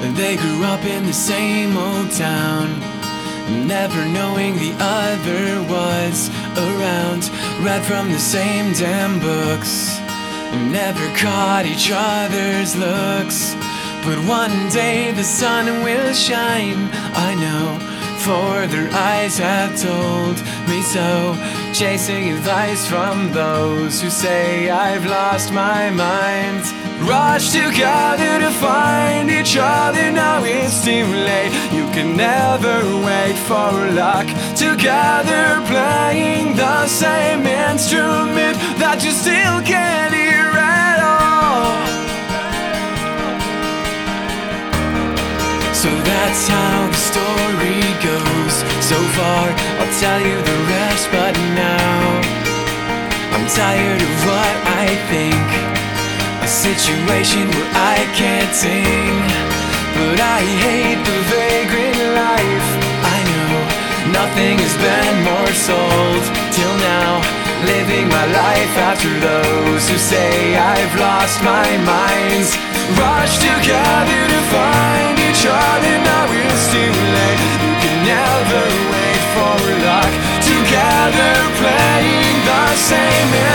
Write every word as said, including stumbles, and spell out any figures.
They grew up in the same old town, never knowing the other was around. Read from the same damn books, never caught each other's looks. But one day the sun will shine, I know, for their eyes have told me so. Chasing advice from those who say I've lost my mind. Rush together to find each other, now it's too late. You can never wait for luck. Together playing the same instrument that you still can't hear at all. So that's how the story goes. So far, I'll tell you the rest, but now I'm tired of what I think. A situation where I can't sing, but I hate the vagrant life. I know nothing has been more sold till now. Living my life after those who say I've lost my mind. Rush together to find each other, now it's too late. You can never wait for luck. Together playing the same